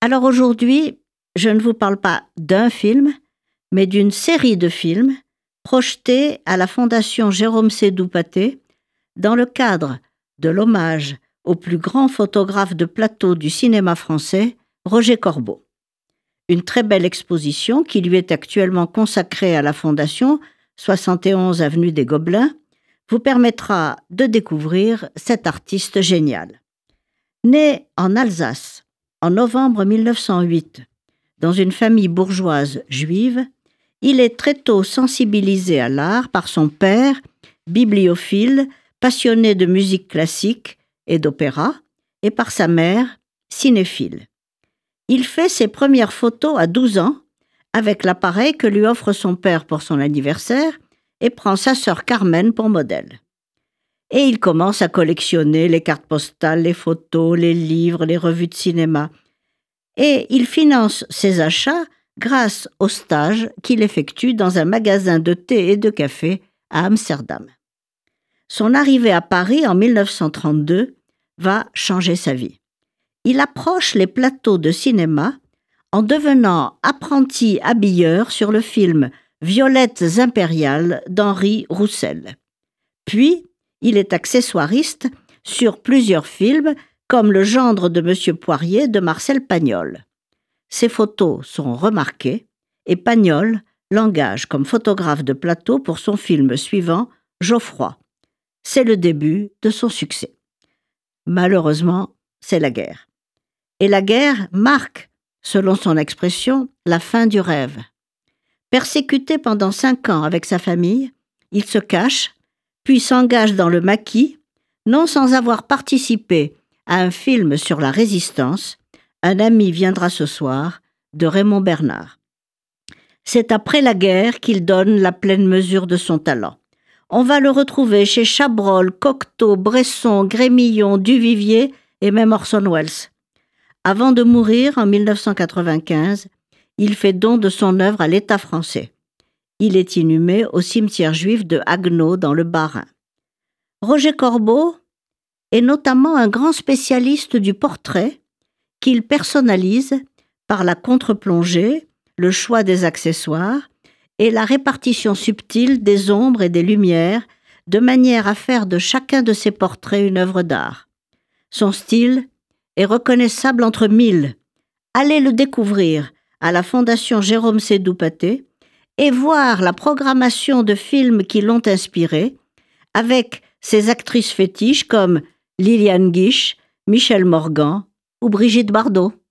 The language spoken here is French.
Alors aujourd'hui, je ne vous parle pas d'un film, mais d'une série de films projetés à la Fondation Jérôme Seydoux-Pathé dans le cadre de l'hommage au plus grand photographe de plateau du cinéma français, Roger Corbo. Une très belle exposition qui lui est actuellement consacrée à la Fondation 71 avenue des Gobelins vous permettra de découvrir cet artiste génial. Né en Alsace en novembre 1908, dans une famille bourgeoise juive, il est très tôt sensibilisé à l'art par son père, bibliophile, passionné de musique classique et d'opéra, et par sa mère, cinéphile. Il fait ses premières photos à 12 ans, avec l'appareil que lui offre son père pour son anniversaire, et prend sa sœur Carmen pour modèle. Et il commence à collectionner les cartes postales, les photos, les livres, les revues de cinéma. Et il finance ses achats grâce aux stages qu'il effectue dans un magasin de thé et de café à Amsterdam. Son arrivée à Paris en 1932 va changer sa vie. Il approche les plateaux de cinéma en devenant apprenti habilleur sur le film Violettes impériales d'Henri Roussel. Puis, il est accessoiriste sur plusieurs films comme Le gendre de Monsieur Poirier de Marcel Pagnol. Ses photos sont remarquées et Pagnol l'engage comme photographe de plateau pour son film suivant, Geoffroy. C'est le début de son succès. Malheureusement, c'est la guerre. Et la guerre marque, selon son expression, la fin du rêve. Persécuté pendant 5 ans avec sa famille, il se cache, puis s'engage dans le maquis, non sans avoir participé à un film sur la résistance, Un ami viendra ce soir, de Raymond Bernard. C'est après la guerre qu'il donne la pleine mesure de son talent. On va le retrouver chez Chabrol, Cocteau, Bresson, Grémillon, Duvivier et même Orson Welles. Avant de mourir en 1995, il fait don de son œuvre à l'État français. Il est inhumé au cimetière juif de Haguenau dans le Bas-Rhin. Roger Corbo est notamment un grand spécialiste du portrait qu'il personnalise par la contre-plongée, le choix des accessoires et la répartition subtile des ombres et des lumières de manière à faire de chacun de ses portraits une œuvre d'art. Son style est reconnaissable entre mille. Allez le découvrir à la Fondation Jérôme Seydoux-Pathé et voir la programmation de films qui l'ont inspiré avec ses actrices fétiches comme Liliane Guiche, Michel Morgan ou Brigitte Bardot.